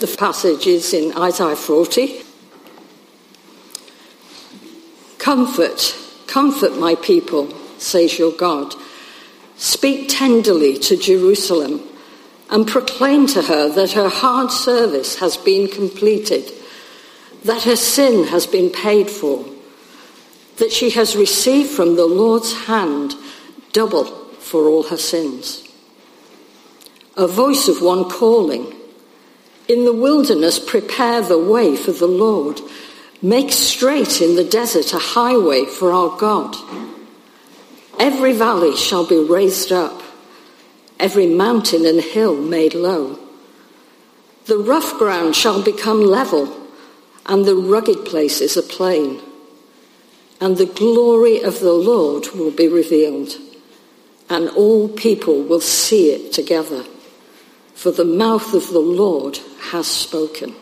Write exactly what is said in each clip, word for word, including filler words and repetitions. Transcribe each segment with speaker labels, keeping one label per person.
Speaker 1: The passage is in Isaiah forty. Comfort, comfort my people, says your God. Speak tenderly to Jerusalem and proclaim to her that her hard service has been completed, that her sin has been paid for, that she has received from the Lord's hand double for all her sins. A voice of one calling, in the wilderness prepare the way for the Lord, make straight in the desert a highway for our God. Every valley shall be raised up, every mountain and hill made low. The rough ground shall become level, and the rugged places a plain. And the glory of the Lord will be revealed, and all people will see it together. For the mouth of the Lord has spoken.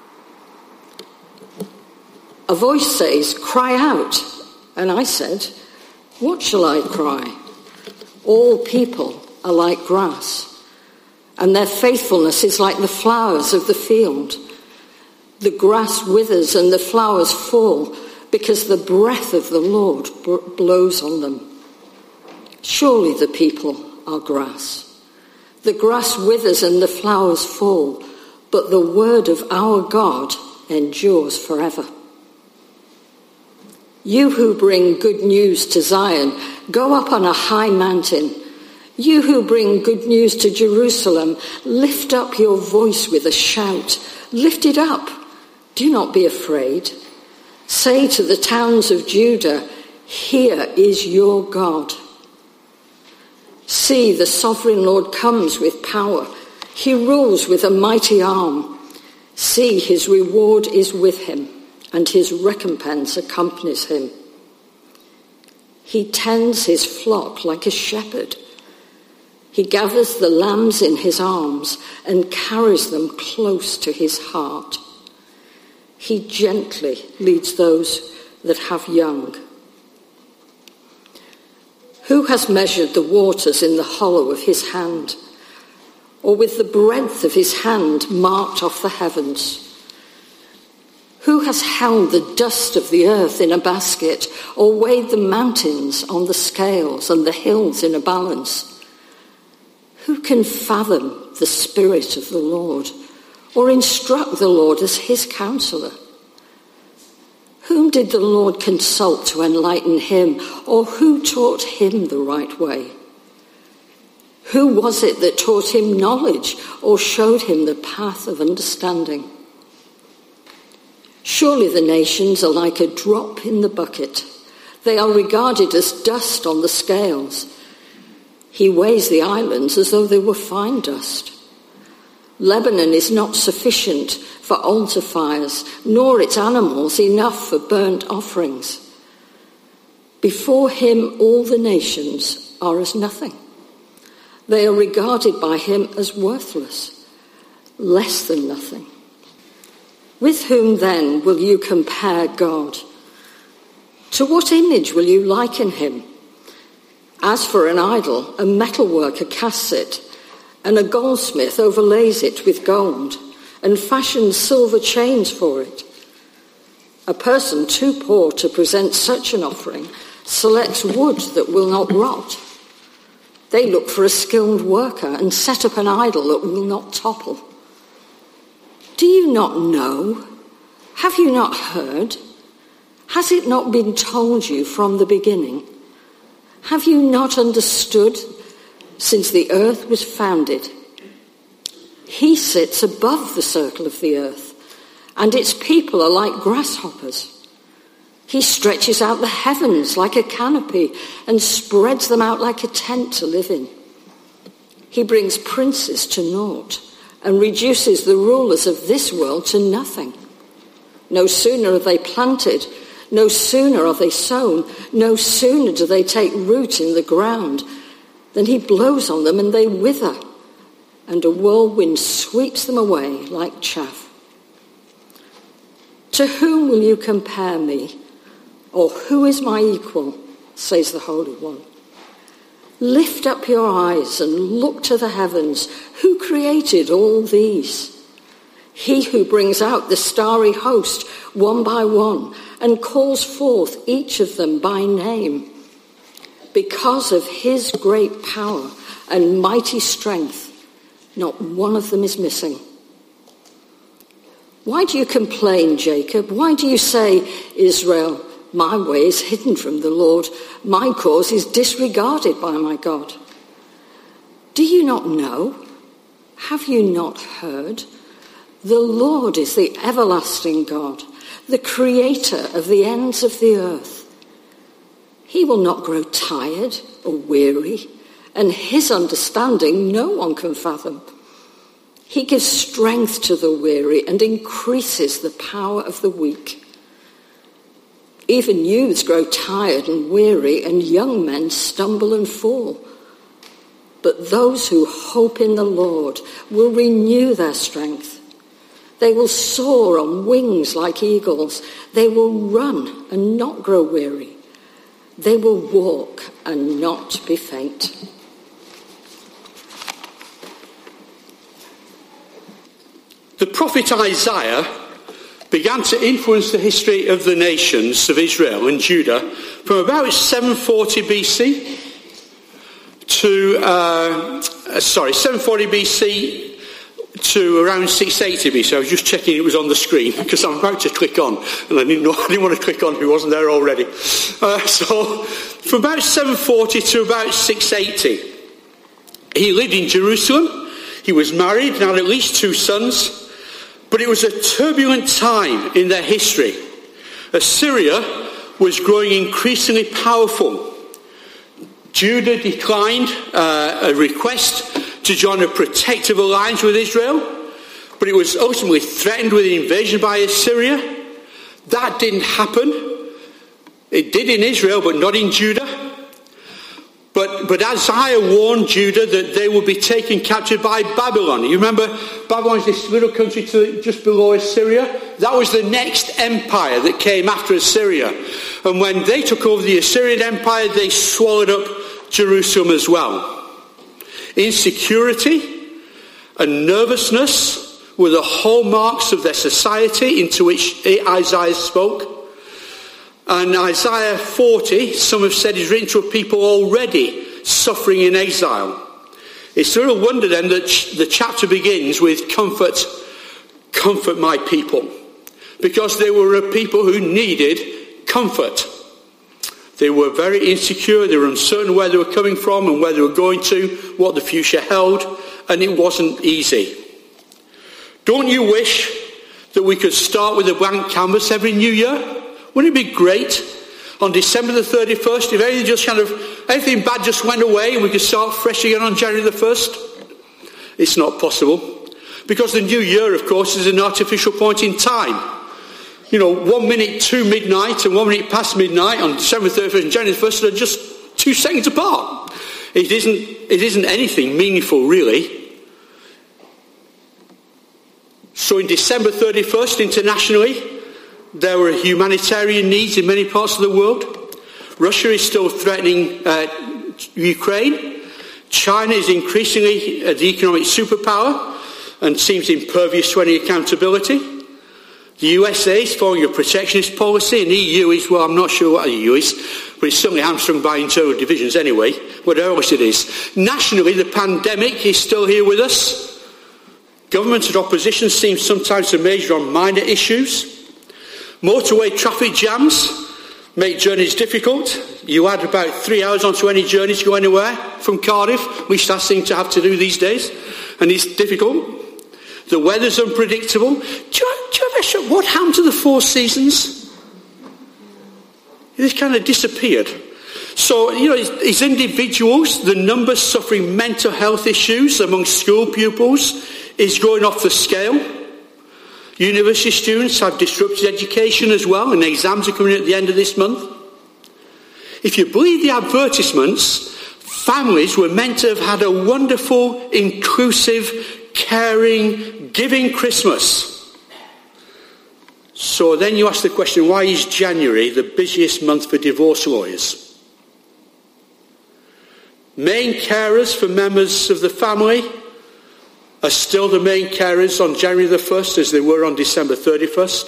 Speaker 1: A voice says, cry out. And I said, what shall I cry? All people are like grass, and their faithfulness is like the flowers of the field. The grass withers and the flowers fall, because the breath of the Lord blows on them. Surely the people are grass. The grass withers and the flowers fall, but the word of our God endures forever. You who bring good news to Zion, go up on a high mountain. You who bring good news to Jerusalem, lift up your voice with a shout. Lift it up. Do not be afraid. Say to the towns of Judah, here is your God. See, the sovereign Lord comes with power. He rules with a mighty arm. See, his reward is with him, and his recompense accompanies him. He tends his flock like a shepherd. He gathers the lambs in his arms and carries them close to his heart. He gently leads those that have young. Who has measured the waters in the hollow of his hand, or with the breadth of his hand marked off the heavens? Who has held the dust of the earth in a basket, or weighed the mountains on the scales and the hills in a balance? Who can fathom the Spirit of the Lord, or instruct the Lord as his counselor? Whom did the Lord consult to enlighten him, or who taught him the right way? Who was it that taught him knowledge, or showed him the path of understanding? Surely the nations are like a drop in the bucket. They are regarded as dust on the scales. He weighs the islands as though they were fine dust. Lebanon is not sufficient for altar fires, nor its animals enough for burnt offerings. Before him all the nations are as nothing. They are regarded by him as worthless, less than nothing. With whom then will you compare God? To what image will you liken him? As for an idol, a metalworker casts it, and a goldsmith overlays it with gold, and fashions silver chains for it. A person too poor to present such an offering selects wood that will not rot. They look for a skilled worker and set up an idol that will not topple. Do you not know? Have you not heard? Has it not been told you from the beginning? Have you not understood since the earth was founded? He sits above the circle of the earth, and its people are like grasshoppers. He stretches out the heavens like a canopy and spreads them out like a tent to live in. He brings princes to naught and reduces the rulers of this world to nothing. No sooner are they planted, no sooner are they sown, no sooner do they take root in the ground than he blows on them and they wither, and a whirlwind sweeps them away like chaff. To whom will you compare me? Or who is my equal, says the Holy One. Lift up your eyes and look to the heavens. Who created all these? He who brings out the starry host one by one and calls forth each of them by name. Because of his great power and mighty strength, not one of them is missing. Why do you complain, Jacob? Why do you say, Israel, my way is hidden from the Lord, my cause is disregarded by my God? Do you not know? Have you not heard? The Lord is the everlasting God, the creator of the ends of the earth. He will not grow tired or weary, and his understanding no one can fathom. He gives strength to the weary and increases the power of the weak. Even youths grow tired and weary, and young men stumble and fall. But those who hope in the Lord will renew their strength. They will soar on wings like eagles. They will run and not grow weary. They will walk and not be faint.
Speaker 2: The prophet Isaiah began to influence the history of the nations of Israel and Judah from about seven forty B C to, uh, sorry, seven forty B C to around six eighty B C. I was just checking it was on the screen because I'm about to click on, and I didn't know I didn't want to click on if it wasn't there already. Uh, so from about seven forty to about six eighty, he lived in Jerusalem. He was married and had at least two sons. But it was a turbulent time in their history. Assyria was growing increasingly powerful. Judah declined uh, a request to join a protective alliance with Israel, but it was ultimately threatened with an invasion by Assyria. That didn't happen. It did in Israel, but not in Judah. But, but Isaiah warned Judah that they would be taken captive by Babylon. You remember, Babylon is this little country to, just below Assyria. That was the next empire that came after Assyria. And when they took over the Assyrian Empire, they swallowed up Jerusalem as well. Insecurity and nervousness were the hallmarks of their society into which Isaiah spoke. And Isaiah forty, some have said, is written to a people already suffering in exile. It's little wonder then that the chapter begins with comfort, comfort my people. Because they were a people who needed comfort. They were very insecure, they were uncertain where they were coming from and where they were going to, what the future held, and it wasn't easy. Don't you wish that we could start with a blank canvas every new year? Wouldn't it be great on December the thirty-first if anything just kind of anything bad just went away and we could start fresh again on January the first? It's not possible. Because the new year, of course, is an artificial point in time. You know, one minute to midnight and one minute past midnight on December the thirty-first and January the first are just two seconds apart. It isn't, it isn't anything meaningful, really. So in December thirty-first, internationally, there were humanitarian needs in many parts of the world. Russia is still threatening uh, Ukraine. China is increasingly uh, the economic superpower and seems impervious to any accountability. The U S A is following a protectionist policy, and the E U is, well, I'm not sure what the E U is, but it's certainly hamstrung by internal divisions anyway, whatever else it is. Nationally, the pandemic is still here with us. Government and opposition seem sometimes to major on minor issues. Motorway traffic jams make journeys difficult. You add about three hours onto any journey to go anywhere from Cardiff, which I seem to have to do these days, and it's difficult. The weather's unpredictable. Do you, do you ever show what happened to the Four Seasons? It kind of disappeared. So, you know, as individuals, the numbers suffering mental health issues among school pupils is going off the scale. University students have disrupted education as well, and exams are coming at the end of this month. If you believe the advertisements, families were meant to have had a wonderful, inclusive, caring, giving Christmas. So then you ask the question, why is January the busiest month for divorce lawyers? Main carers for members of the family are still the main carers on January the first as they were on December thirty-first.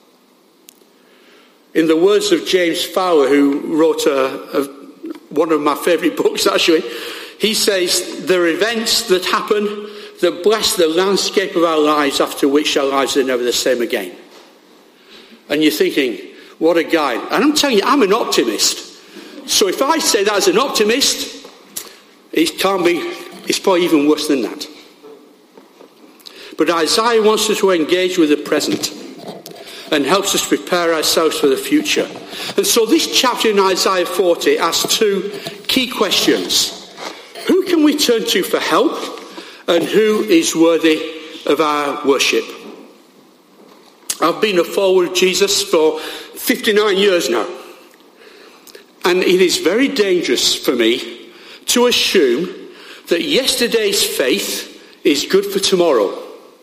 Speaker 2: In the words of James Fowler, who wrote a, a, one of my favourite books actually, he says, there are events that happen that bless the landscape of our lives, after which our lives are never the same again. And you're thinking, what a guy. And I'm telling you, I'm an optimist. So if I say that as an optimist, it can't be, it's probably even worse than that. But Isaiah wants us to engage with the present and helps us prepare ourselves for the future. And so this chapter in Isaiah forty asks two key questions. Who can we turn to for help, and who is worthy of our worship? I've been a follower of Jesus for fifty-nine years now. And it is very dangerous for me to assume that yesterday's faith is good for tomorrow.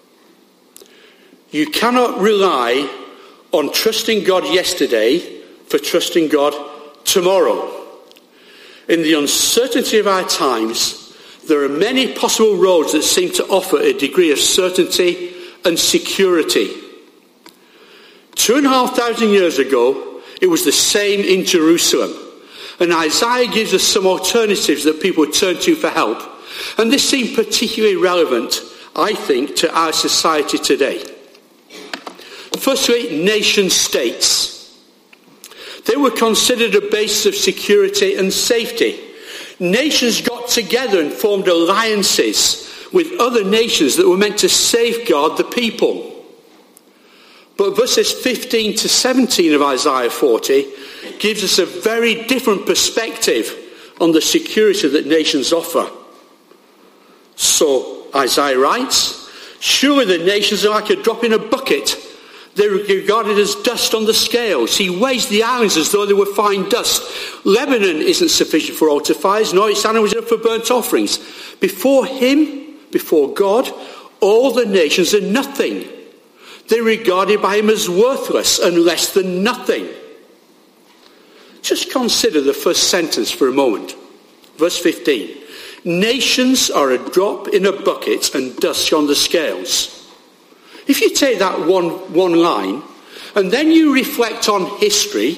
Speaker 2: You cannot rely on trusting God yesterday for trusting God tomorrow. In the uncertainty of our times, there are many possible roads that seem to offer a degree of certainty and security. Two and a half thousand years ago, it was the same in Jerusalem. And Isaiah gives us some alternatives that people turn to for help. And this seemed particularly relevant, I think, to our society today. Firstly, nation states. They were considered a basis of security and safety. Nations got together and formed alliances with other nations that were meant to safeguard the people. But verses fifteen to seventeen of Isaiah forty gives us a very different perspective on the security that nations offer. So Isaiah writes, surely the nations are like a drop in a bucket. They were regarded as dust on the scales. He weighs the islands as though they were fine dust. Lebanon isn't sufficient for altar fires, nor its animals enough for burnt offerings. Before him, before God, all the nations are nothing. They're regarded by him as worthless and less than nothing. Just consider the first sentence for a moment. Verse fifteen. Nations are a drop in a bucket and dust on the scales. If you take that one, one line and then you reflect on history,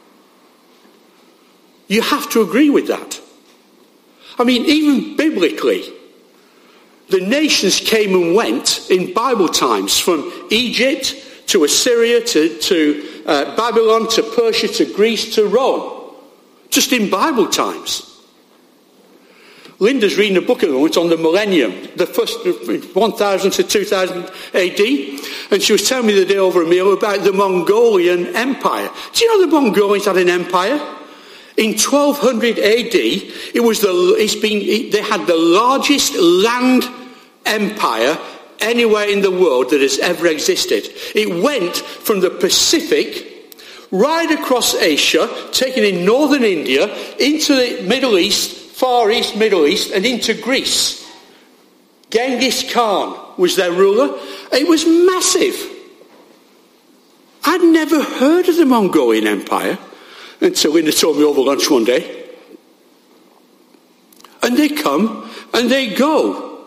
Speaker 2: you have to agree with that. I mean, even biblically, the nations came and went in Bible times, from Egypt to Assyria to, to uh, Babylon to Persia to Greece to Rome, just in Bible times. Linda's reading a book at the moment on the millennium, the first one thousand to two thousand A D, and she was telling me the day over a meal about the Mongolian Empire. Do you know the Mongolians had an empire? In twelve hundred A D, it was the it's been it, they had the largest land empire anywhere in the world that has ever existed. It went from the Pacific right across Asia, taking in northern India, into the Middle East, Far East, Middle East, and into Greece. Genghis Khan was their ruler. It was massive. I'd never heard of the Mongolian Empire until Linda told me over lunch one day. And they come and they go.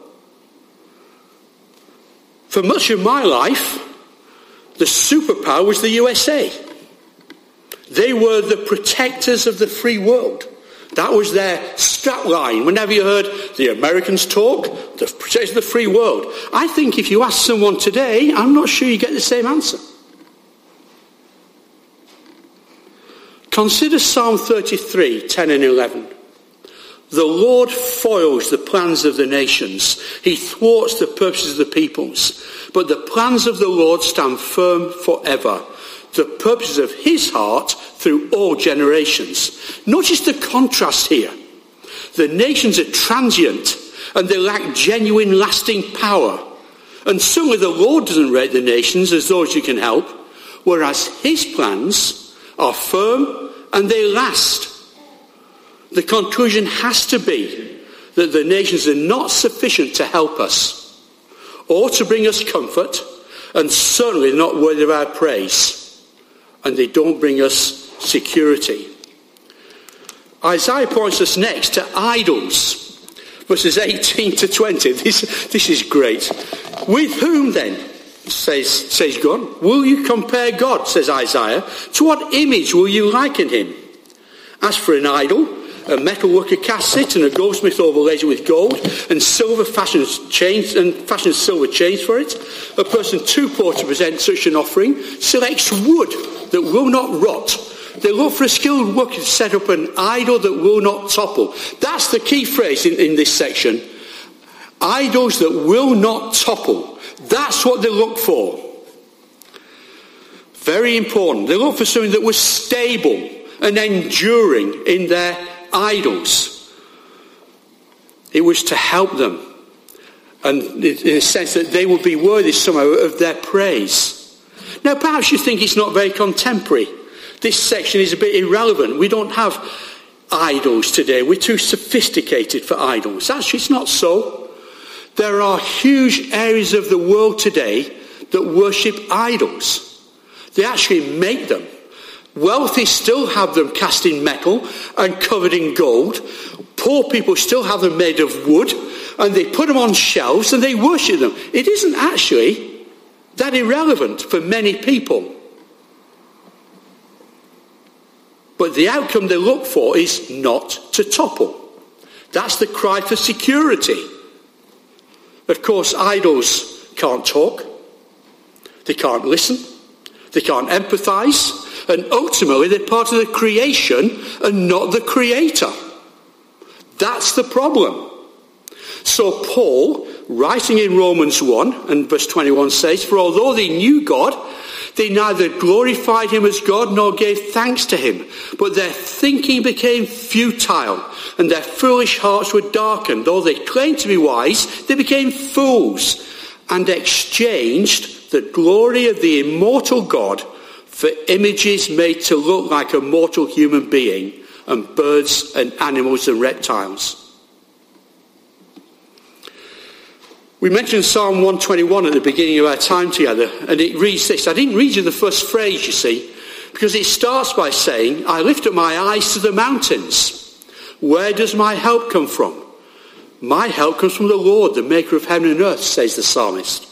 Speaker 2: For much of my life, the superpower was the U S A. They were the protectors of the free world. That was their strapline. Whenever you heard the Americans talk, the protectors of the free world. I think if you ask someone today, I'm not sure you get the same answer. Consider Psalm thirty-three, ten and eleven. The Lord foils the plans of the nations. He thwarts the purposes of the peoples. But the plans of the Lord stand firm forever. The purposes of his heart through all generations. Notice the contrast here. The nations are transient and they lack genuine lasting power. And certainly the Lord doesn't rate the nations as those you can help, whereas his plans are firm and they last. The conclusion has to be that the nations are not sufficient to help us or to bring us comfort, and certainly not worthy of our praise. And they don't bring us security. Isaiah points us next to idols. verses eighteen to twenty. This, this is great. With whom then, says, says God, will you compare God, says Isaiah? To what image will you liken him? As for an idol, a metal worker casts it, and a goldsmith overlays it with gold, and silver fashions chains and fashions silver chains for it. A person too poor to present such an offering selects wood that will not rot. They look for a skilled worker to set up an idol that will not topple. That's the key phrase in, in this section. Idols that will not topple. That's what they look for. Very important. They look for something that was stable and enduring in their idols. It was to help them, and in a sense that they would be worthy somehow of their praise. Now perhaps you think it's not very contemporary. This section is a bit irrelevant. We don't have idols today. We're too sophisticated for idols. Actually, it's not so. There are huge areas of the world today that worship idols. They actually make them. Wealthy still have them cast in metal and covered in gold. Poor people still have them made of wood, and they put them on shelves and they worship them. It isn't actually that irrelevant for many people. But the outcome they look for is not to topple. That's the cry for security. Of course, idols can't talk. They can't listen. They can't empathise. And ultimately, they're part of the creation and not the creator. That's the problem. So Paul, writing in Romans one and verse twenty-one says, for although they knew God, they neither glorified him as God nor gave thanks to him. But their thinking became futile, and their foolish hearts were darkened. Though they claimed to be wise, they became fools, and exchanged the glory of the immortal God for images made to look like a mortal human being, and birds and animals and reptiles. We mentioned Psalm one twenty-one at the beginning of our time together, and it reads this. I didn't read you the first phrase, you see, because it starts by saying, I lift up my eyes to the mountains. Where does my help come from? My help comes from the Lord, the maker of heaven and earth, says the psalmist.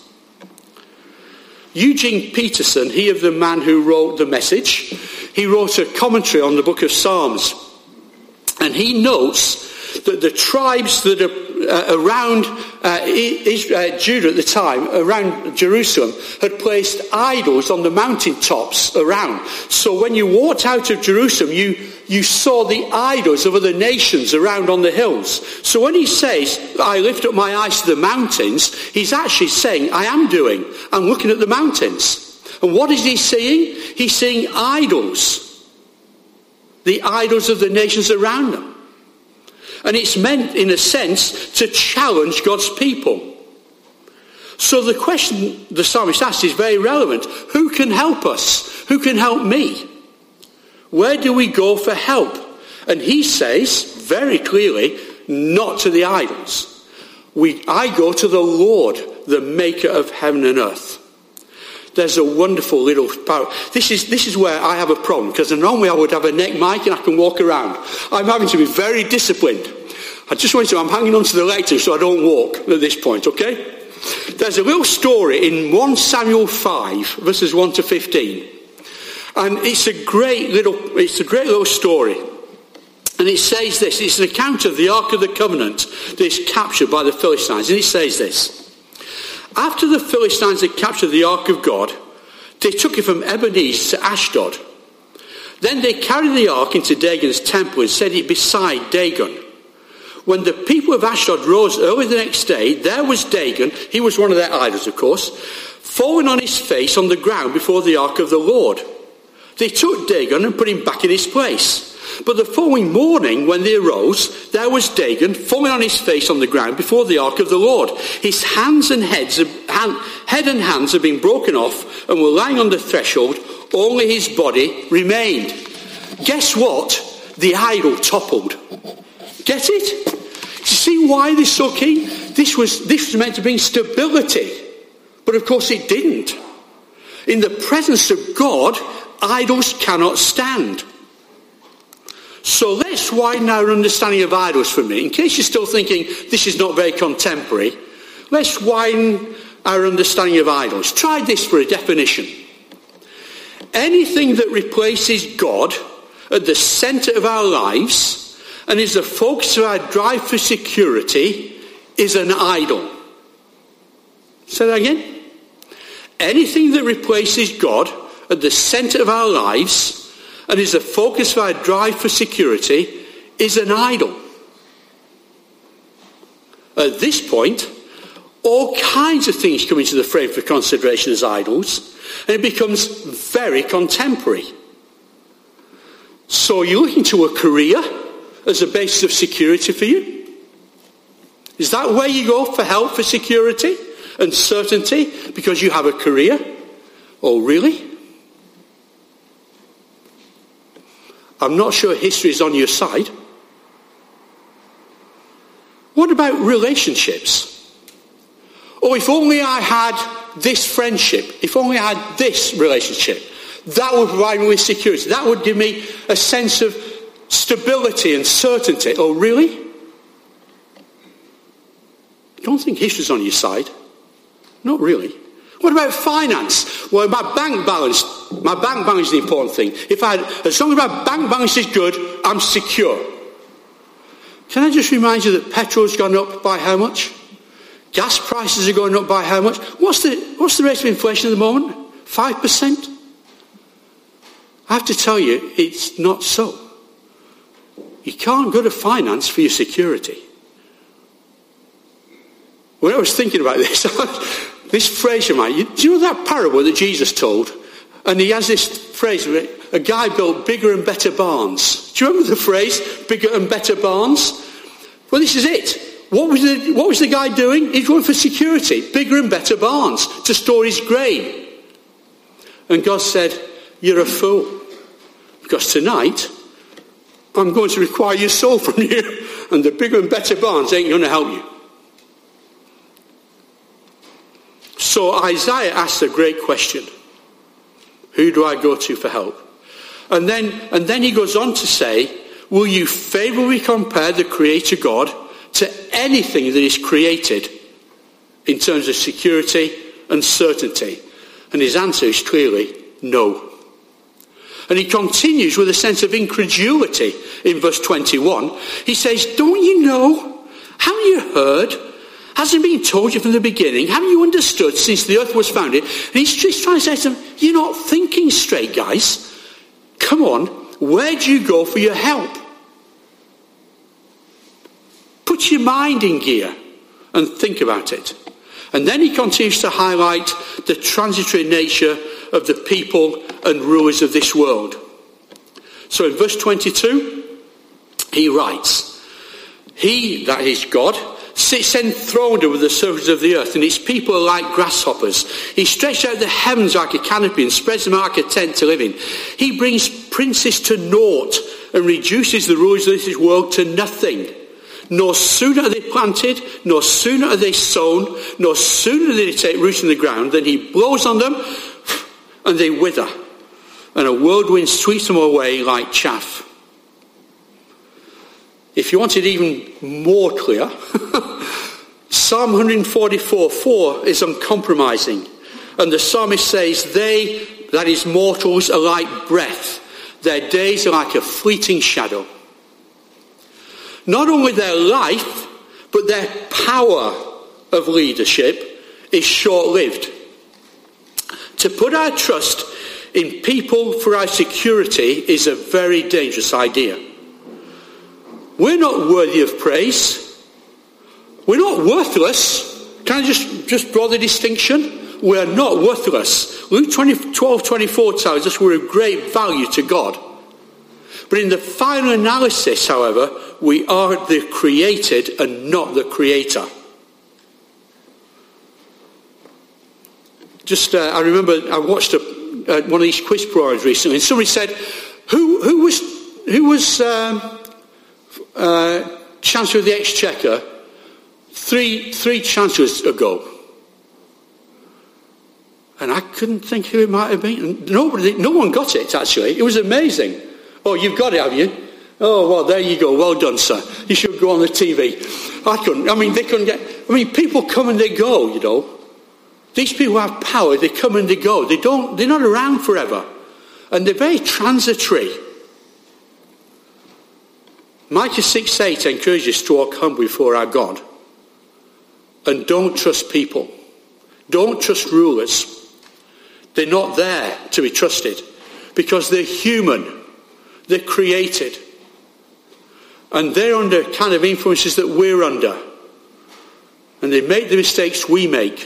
Speaker 2: Eugene Peterson, he of the man who wrote The Message, he wrote a commentary on the book of Psalms. And he notes that the tribes that are uh, around uh, Israel, uh, Judah at the time, around Jerusalem, had placed idols on the mountaintops around. So when you walked out of Jerusalem, you, you saw the idols of other nations around on the hills. So when he says, I lift up my eyes to the mountains, he's actually saying, I am doing. I'm looking at the mountains. And what is he seeing? He's seeing idols. The idols of the nations around them. And it's meant, in a sense, to challenge God's people. So the question the psalmist asks is very relevant. Who can help us? Who can help me? Where do we go for help? And he says, very clearly, not to the idols. We, I go to the Lord, the maker of heaven and earth. There's a wonderful little power. This is, this is where I have a problem, because normally I would have a neck mic and I can walk around. I'm having to be very disciplined. I just want to, I'm hanging on to the lectern so I don't walk at this point, okay? There's a little story in First Samuel five, verses one to fifteen. And it's a great little, it's a great little story. And it says this, it's an account of the Ark of the Covenant that is captured by the Philistines. And it says this. After the Philistines had captured the Ark of God, they took it from Ebenezer to Ashdod. Then they carried the Ark into Dagon's temple and set it beside Dagon. When the people of Ashdod rose early the next day, there was Dagon, he was one of their idols of course, falling on his face on the ground before the Ark of the Lord. They took Dagon and put him back in his place. But the following morning, when they arose, there was Dagon falling on his face on the ground before the Ark of the Lord. His hands and heads, hand, head and hands had been broken off and were lying on the threshold. Only his body remained. Guess what? The idol toppled. Get it? You see why this is so key? This was, this was meant to bring stability. But of course it didn't. In the presence of God, idols cannot stand. So let's widen our understanding of idols for a minute. In case you're still thinking this is not very contemporary, let's widen our understanding of idols. Try this for a definition. Anything that replaces God at the centre of our lives and is the focus of our drive for security is an idol. Say that again. Anything that replaces God at the centre of our lives and is the focus of our drive for security is an idol. At this point, all kinds of things come into the frame for consideration as idols, and it becomes very contemporary. So you're looking to a career as a basis of security for you? Is that where you go for help, for security and certainty, because you have a career? Oh, really? I'm not sure history is on your side. What about relationships? Oh, if only I had this friendship, if only I had this relationship, that would provide me with security. That would give me a sense of stability and certainty. Oh, really? Don't think history's on your side. Not really. What about finance? Well, my bank balance, my bank balance is the important thing. If I, as long as my bank balance is good, I'm secure. Can I just remind you that petrol's gone up by how much? Gas prices are going up by how much? What's the, what's the rate of inflation at the moment? Five percent? I have to tell you, it's not so. You can't go to finance for your security. When I was thinking about this, this phrase of mine, do you know that parable that Jesus told? And he has this phrase, a guy built bigger and better barns. Do you remember the phrase, bigger and better barns? Well, this is it. What was the, what was the guy doing? He's going for security, bigger and better barns to store his grain. And God said, you're a fool. Because tonight, I'm going to require your soul from you. And the bigger and better barns ain't going to help you. So Isaiah asks a great question. Who do I go to for help? And then, and then he goes on to say, will you favourably compare the Creator God to anything that is created in terms of security and certainty? And his answer is clearly no. And he continues with a sense of incredulity in verse twenty-one. He says, don't you know? Haven't you heard? Hasn't it been told you from the beginning? Haven't you understood since the earth was founded? And he's just trying to say to them, you're not thinking straight, guys. Come on, where do you go for your help? Put your mind in gear and think about it. And then he continues to highlight the transitory nature of the people and rulers of this world. So in verse twenty-two, he writes, he, that is God, sits enthroned over the surface of the earth, and his people are like grasshoppers. He stretched out the heavens like a canopy and spreads them out like a tent to live in. He brings princes to naught and reduces the rulers of this world to nothing. No sooner are they planted, no sooner are they sown, no sooner do they take root in the ground than he blows on them and they wither. And a whirlwind sweeps them away like chaff. If you want it even more clear, Psalm one forty-four four is uncompromising. And the psalmist says, they, that is mortals, are like breath. Their days are like a fleeting shadow. Not only their life, but their power of leadership is short-lived. To put our trust in people for our security is a very dangerous idea. We're not worthy of praise. We're not worthless. Can I just, just draw the distinction? We are not worthless. Luke twelve twenty-four tells us we're of great value to God. But in the final analysis, however, we are the created and not the creator. Just, uh, I remember I watched a, uh, one of these quiz programs recently, and somebody said, "Who, who was, who was um, uh, Chancellor of the Exchequer three, three chancellors ago?" And I couldn't think who it might have been. And nobody, no one got it. Actually, it was amazing. Oh, you've got it, have you? Oh, well, there you go. Well done, sir. You should go on the T V. I couldn't. I mean, they couldn't get... I mean, people come and they go, you know. These people have power. They come and they go. They don't... They're not around forever. And they're very transitory. Micah six eight encourages us to walk humbly before our God. And don't trust people. Don't trust rulers. They're not there to be trusted. Because they're human. They're created. And they're under kind of influences that we're under. And they make the mistakes we make.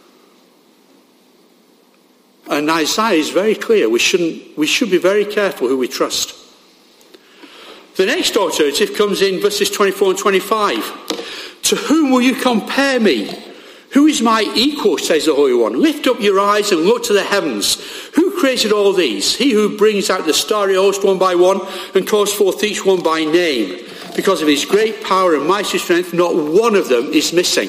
Speaker 2: And Isaiah is very clear. We shouldn't, we should be very careful who we trust. The next alternative comes in verses twenty-four and twenty-five. To whom will you compare me? Who is my equal, says the Holy One? Lift up your eyes and look to the heavens. Who created all these? He who brings out the starry host one by one and calls forth each one by name. Because of his great power and mighty strength, not one of them is missing.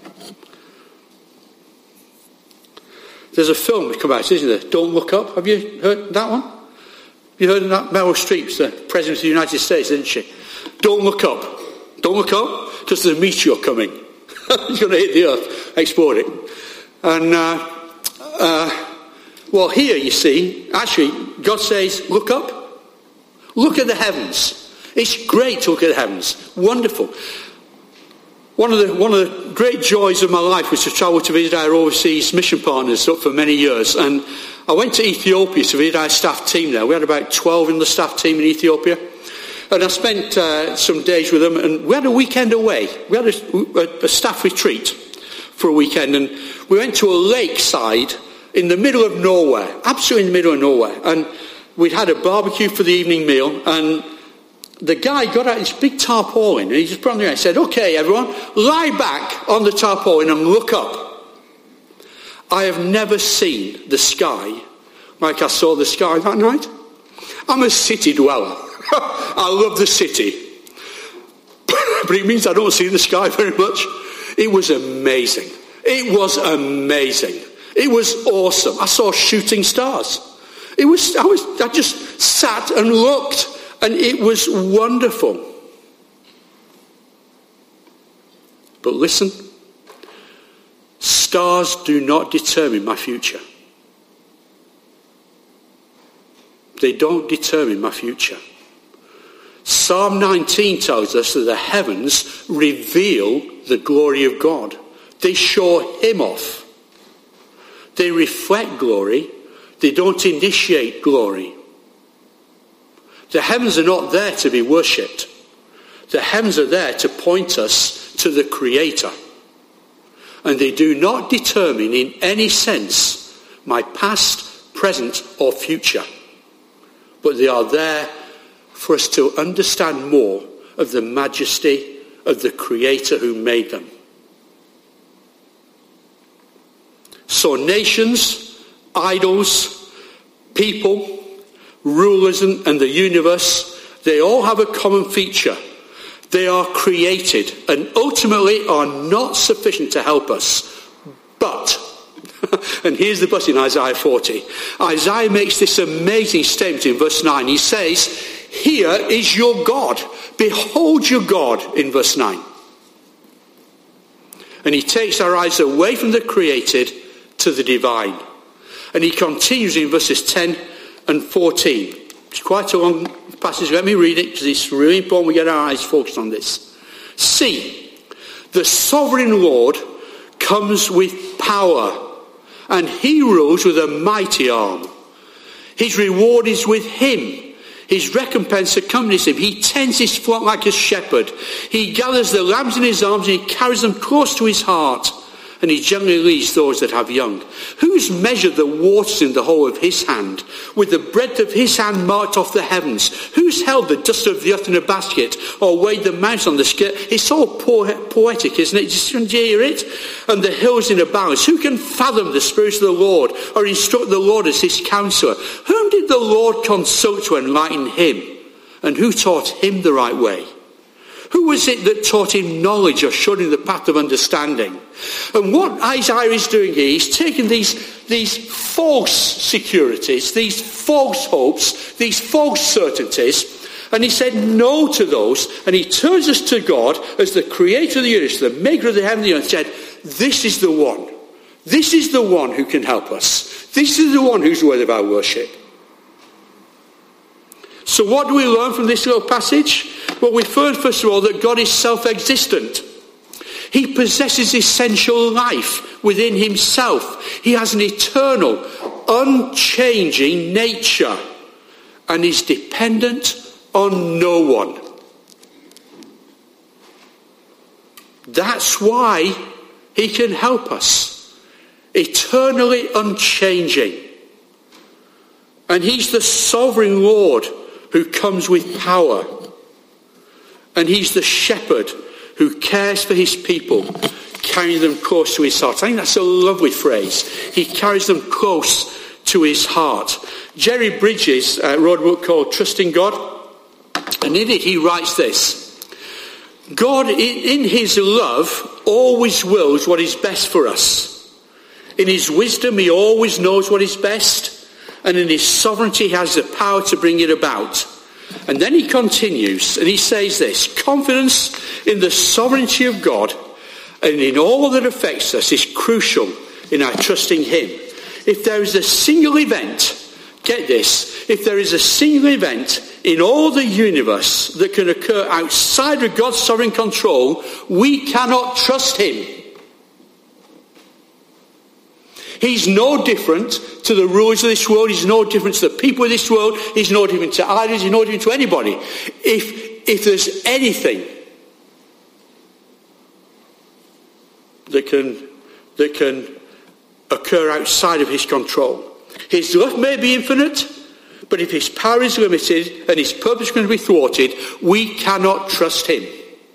Speaker 2: There's a film that come out, isn't there? Don't Look Up. Have you heard that one? Have you heard of that? Meryl Streep's the President of the United States, isn't she? Don't look up. Don't look up, because there's a meteor coming. It's going to hit the earth, explode it. And, uh, uh, well, here you see, actually, God says, look up. Look at the heavens. It's great to look at the heavens. Wonderful. One of the one of the great joys of my life was to travel to visit our overseas mission partners up for many years. And I went to Ethiopia to visit our staff team there. We had about twelve in the staff team in Ethiopia. And I spent uh, some days with them, and we had a weekend away. We had a, a, a staff retreat for a weekend, and we went to a lakeside in the middle of nowhere, absolutely in the middle of nowhere. And we'd had a barbecue for the evening meal, and the guy got out his big tarpaulin, and he just put it on the ground and said, okay, everyone, lie back on the tarpaulin and look up. I have never seen the sky like I saw the sky that night. I'm a city dweller. I love the city. But it means I don't see the sky very much. It was amazing. It was amazing. It was awesome. I saw shooting stars. It was, I was, I just sat and looked, and it was wonderful. But listen, stars do not determine my future. They don't determine my future. Psalm nineteen tells us that the heavens reveal the glory of God. They show him off. They reflect glory. They don't initiate glory. The heavens are not there to be worshipped. The heavens are there to point us to the Creator. And they do not determine in any sense my past, present, or future. But they are there for us to understand more of the majesty of the Creator who made them. So nations, idols, people, rulers and, and the universe, they all have a common feature. They are created and ultimately are not sufficient to help us. But, and here's the but in Isaiah forty. Isaiah makes this amazing statement in verse nine. He says, here is your God. Behold your God, in verse nine. And he takes our eyes away from the created to the divine. And he continues in verses ten and fourteen. It's quite a long passage. Let me read it because it's really important we get our eyes focused on this. See, the sovereign Lord comes with power, and he rules with a mighty arm. His reward is with him. His recompense accompanies him. He tends his flock like a shepherd. He gathers the lambs in his arms and he carries them close to his heart. And he gently leads those that have young. Who's measured the waters in the hollow of his hand, with the breadth of his hand marked off the heavens? Who's held the dust of the earth in a basket, or weighed the mountains on the scale? It's all po- poetic, isn't it? Just, do you hear it? And the hills in a balance. Who can fathom the Spirit of the Lord, or instruct the Lord as his counselor? Whom did the Lord consult to enlighten him? And who taught him the right way? Who was it that taught him knowledge or showed him the path of understanding? And what Isaiah is doing here, he's taking these, these false securities, these false hopes, these false certainties, And he said no to those, and he turns us to God as the creator of the universe, the maker of the heaven and the earth, and said, this is the one. This is the one who can help us. This is the one who's worthy of our worship. So what do we learn from this little passage? Well, we learn, first of all, that God is self-existent. He possesses essential life within himself. He has an eternal, unchanging nature and is dependent on no one. That's why he can help us. Eternally unchanging. And he's the sovereign Lord who comes with power. And he's the shepherd who cares for his people, carrying them close to his heart. I think that's a lovely phrase. He carries them close to his heart. Jerry Bridges uh, wrote a book called Trusting God, and in it he writes this: God, in, in his love, always wills what is best for us. In his wisdom, he always knows what is best, and in his sovereignty, he has the power to bring it about. And then he continues, and he says this: confidence in the sovereignty of God and in all that affects us is crucial in our trusting him. If there is a single event, get this, if there is a single event in all the universe that can occur outside of God's sovereign control, we cannot trust him. He's no different to the rulers of this world. He's no different to the people of this world. He's no different to idols. He's no different to anybody. If, if there's anything that can, that can occur outside of his control, his love may be infinite, but if his power is limited and his purpose is going to be thwarted, we cannot trust him.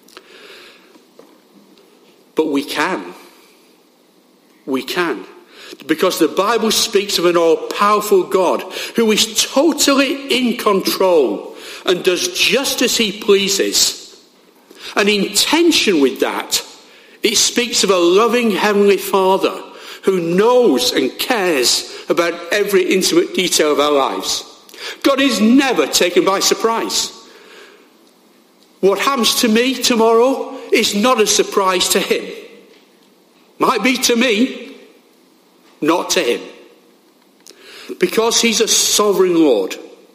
Speaker 2: But we can. We can. Because the Bible speaks of an all-powerful God who is totally in control and does just as he pleases. And in tension with that, it speaks of a loving heavenly Father who knows and cares about every intimate detail of our lives. God is never taken by surprise. What happens to me tomorrow is not a surprise to him. Might be to me, not to him. Because he's a sovereign Lord.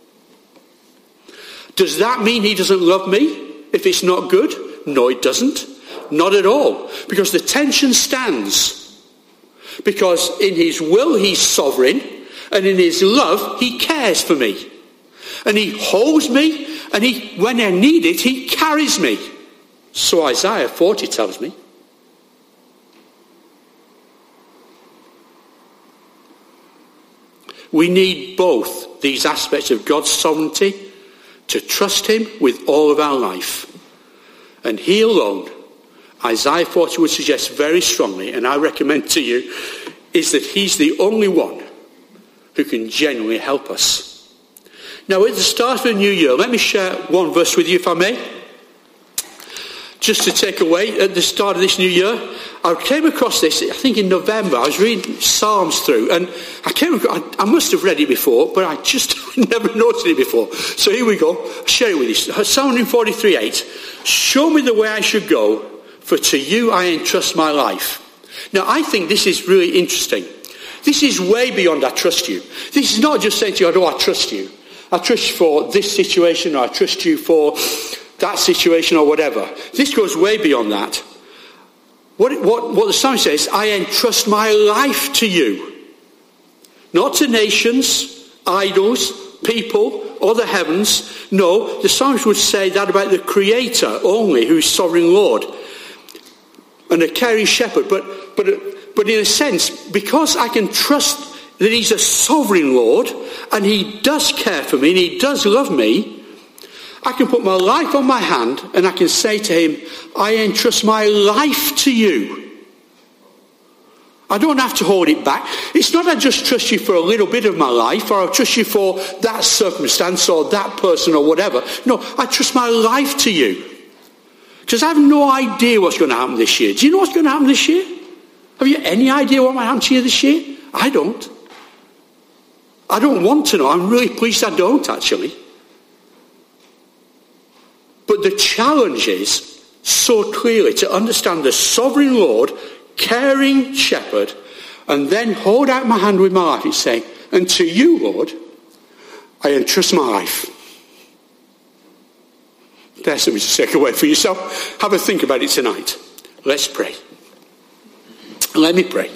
Speaker 2: Does that mean he doesn't love me if it's not good? No, it doesn't. Not at all. Because the tension stands. Because in his will he's sovereign, and in his love he cares for me. And he holds me, and he, when I need it, he carries me. So Isaiah forty tells me. We need both these aspects of God's sovereignty to trust him with all of our life. And he alone, Isaiah forty would suggest very strongly, and I recommend to you, is that he's the only one who can genuinely help us. Now, at the start of the new year, let me share one verse with you, if I may. Just to take away, at the start of this new year, I came across this, I think in November. I was reading Psalms through, and I came across, I, I must have read it before, but I just never noticed it before. So here we go. I'll share it with you. Psalm one forty-three eight. Show me the way I should go, for to you I entrust my life. Now, I think this is really interesting. This is way beyond I trust you. This is not just saying to you, oh, I trust you. I trust you for this situation, or I trust you for that situation, or whatever. This goes way beyond that. What, what, what the psalmist says, I entrust my life to you. Not to nations, idols, people, or the heavens. No, the psalmist would say that about the Creator only, who's sovereign Lord. And a caring shepherd. But, but, but in a sense, because I can trust that he's a sovereign Lord, and he does care for me, and he does love me, I can put my life on my hand, and I can say to him, I entrust my life to you. I don't have to hold it back. It's not I just trust you for a little bit of my life, or I trust you for that circumstance, or that person, or whatever. No, I trust my life to you. Because I have no idea what's going to happen this year. Do you know what's going to happen this year? Have you any idea what might happen to you this year? I don't. I don't want to know. I'm really pleased I don't, actually. But the challenge is so clearly to understand the sovereign Lord, caring shepherd, and then hold out my hand with my life and say, and to you, Lord, I entrust my life. There's something to take away for yourself. Have a think about it tonight. Let's pray. Let me pray.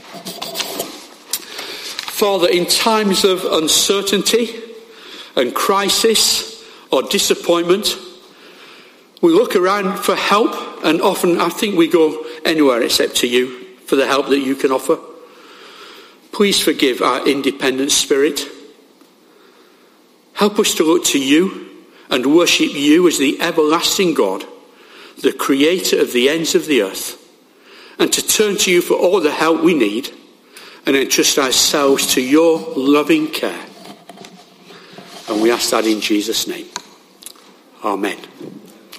Speaker 2: Father, in times of uncertainty and crisis or disappointment, we look around for help, and often I think we go anywhere except to you for the help that you can offer. Please forgive our independent spirit. Help us to look to you and worship you as the everlasting God, the creator of the ends of the earth, and to turn to you for all the help we need and entrust ourselves to your loving care. And we ask that in Jesus' name. Amen.